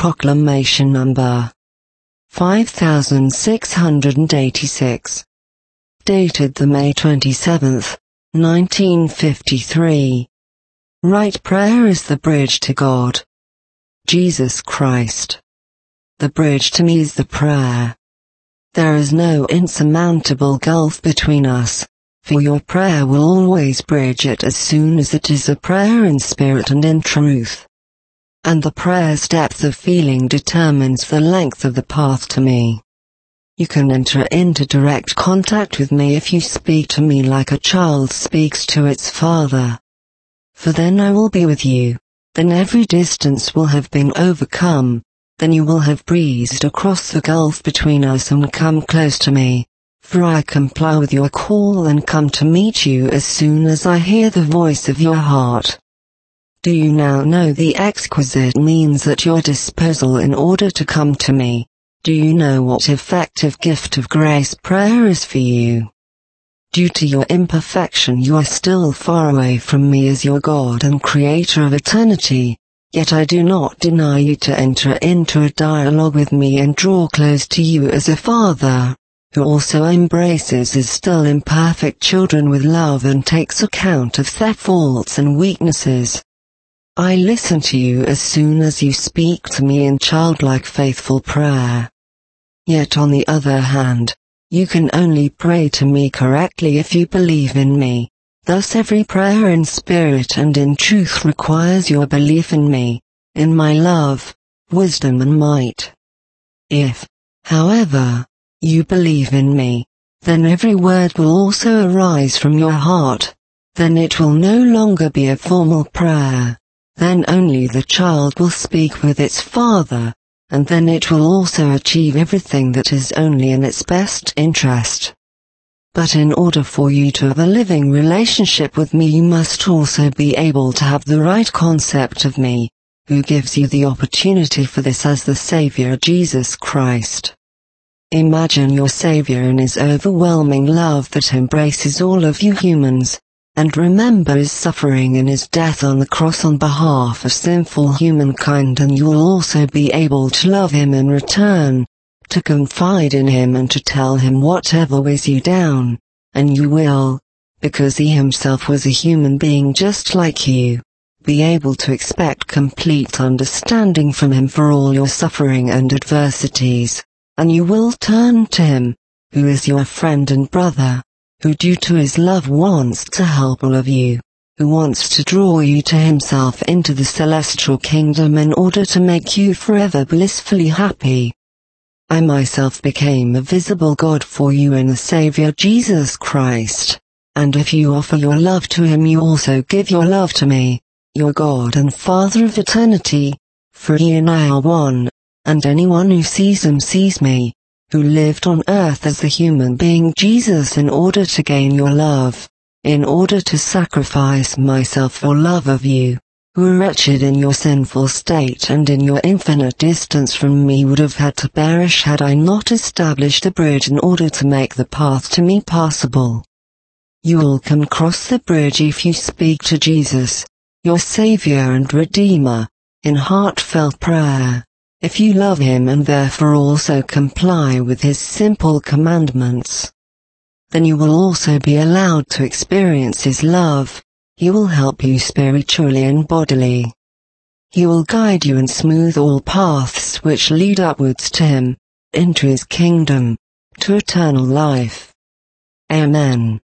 Proclamation Number 5686. Dated the May 27, 1953. Right prayer is the bridge to God. Jesus Christ. The bridge to me is the prayer. There is no insurmountable gulf between us, for your prayer will always bridge it as soon as it is a prayer in spirit and in truth. And the prayer's depth of feeling determines the length of the path to me. You can enter into direct contact with me if you speak to me like a child speaks to its father. For then I will be with you, then every distance will have been overcome, then you will have breezed across the gulf between us and come close to me, for I comply with your call and come to meet you as soon as I hear the voice of your heart. Do you now know the exquisite means at your disposal in order to come to me? Do you know what effective gift of grace prayer is for you? Due to your imperfection you are still far away from me as your God and Creator of eternity, yet I do not deny you to enter into a dialogue with me and draw close to you as a father, who also embraces his still imperfect children with love and takes account of their faults and weaknesses. I listen to you as soon as you speak to me in childlike faithful prayer. Yet on the other hand, you can only pray to me correctly if you believe in me. Thus every prayer in spirit and in truth requires your belief in me, in my love, wisdom and might. If, however, you believe in me, then every word will also arise from your heart. Then it will no longer be a formal prayer. Then only the child will speak with its father, and then it will also achieve everything that is only in its best interest. But in order for you to have a living relationship with me, you must also be able to have the right concept of me, who gives you the opportunity for this as the Savior Jesus Christ. Imagine your Savior in his overwhelming love that embraces all of you humans, and remember his suffering in his death on the cross on behalf of sinful humankind, and you will also be able to love him in return, to confide in him and to tell him whatever weighs you down, and you will, because he himself was a human being just like you, be able to expect complete understanding from him for all your suffering and adversities, and you will turn to him, who is your friend and brother, who due to his love wants to help all of you, who wants to draw you to himself into the celestial kingdom in order to make you forever blissfully happy. I myself became a visible God for you in the Savior Jesus Christ, and if you offer your love to him, you also give your love to me, your God and Father of eternity, for he and I are one, and anyone who sees him sees me, who lived on earth as a human being Jesus in order to gain your love, in order to sacrifice myself for love of you, who were wretched in your sinful state and in your infinite distance from me would have had to perish had I not established a bridge in order to make the path to me possible. You all can cross the bridge if you speak to Jesus, your Savior and Redeemer, in heartfelt prayer. If you love him and therefore also comply with his simple commandments, then you will also be allowed to experience his love. He will help you spiritually and bodily. He will guide you and smooth all paths which lead upwards to him, into his kingdom, to eternal life. Amen.